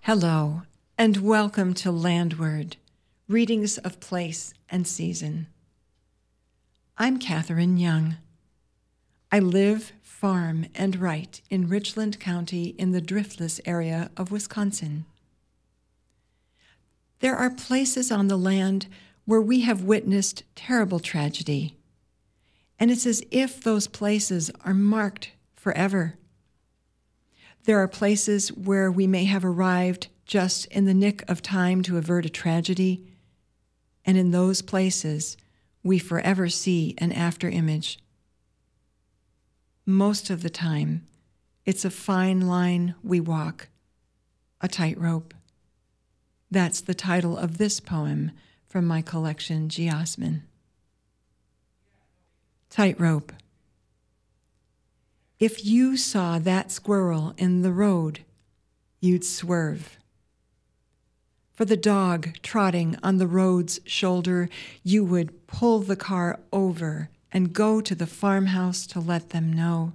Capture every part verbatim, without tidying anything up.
Hello, and welcome to Landward, Readings of Place and Season. I'm Catherine Young. I live, farm, and write in Richland County in the Driftless area of Wisconsin. There are places on the land where we have witnessed terrible tragedy, and it's as if those places are marked forever. There are places where we may have arrived just in the nick of time to avert a tragedy, and in those places, we forever see an afterimage. Most of the time, it's a fine line we walk, a tightrope. That's the title of this poem from my collection, Geosmin. Tightrope. If you saw that squirrel in the road, you'd swerve. For the dog trotting on the road's shoulder, you would pull the car over and go to the farmhouse to let them know.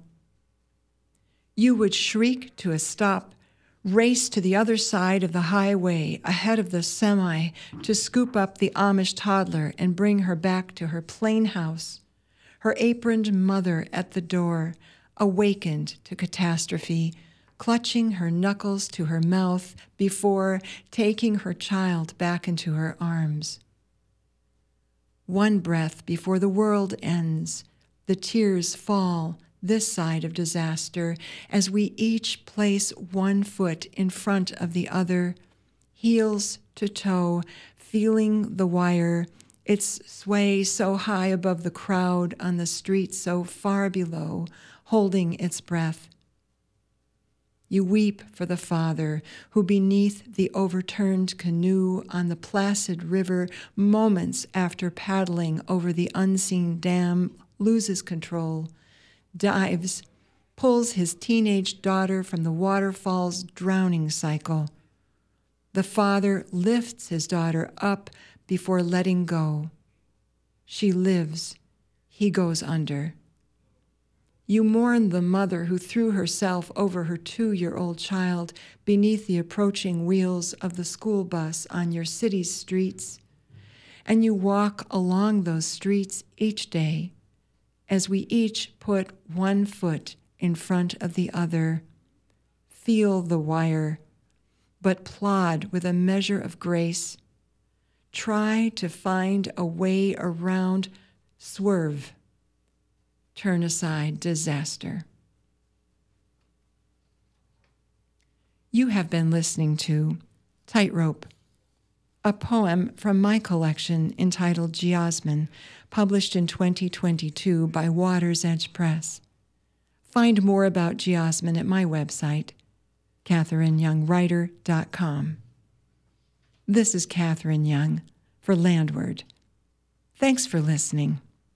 You would shriek to a stop, race to the other side of the highway ahead of the semi to scoop up the Amish toddler and bring her back to her plain house, her aproned mother at the door, awakened to catastrophe, clutching her knuckles to her mouth before taking her child back into her arms. One breath before the world ends, the tears fall this side of disaster as we each place one foot in front of the other, heels to toe, feeling the wire, its sway so high above the crowd on the street so far below, holding its breath. You weep for the father who, beneath the overturned canoe on the placid river, moments after paddling over the unseen dam, loses control, dives, pulls his teenage daughter from the waterfall's drowning cycle. The father lifts his daughter up before letting go. She lives. He goes under. You mourn the mother who threw herself over her two-year-old child beneath the approaching wheels of the school bus on your city's streets, and you walk along those streets each day as we each put one foot in front of the other, feel the wire, but plod with a measure of grace, try to find a way around, swerve, turn aside disaster. You have been listening to Tightrope, a poem from my collection entitled Geosmin, published in twenty twenty-two by Water's Edge Press. Find more about Geosmin at my website, catherine young writer dot com. This is Catherine Young for Landward. Thanks for listening.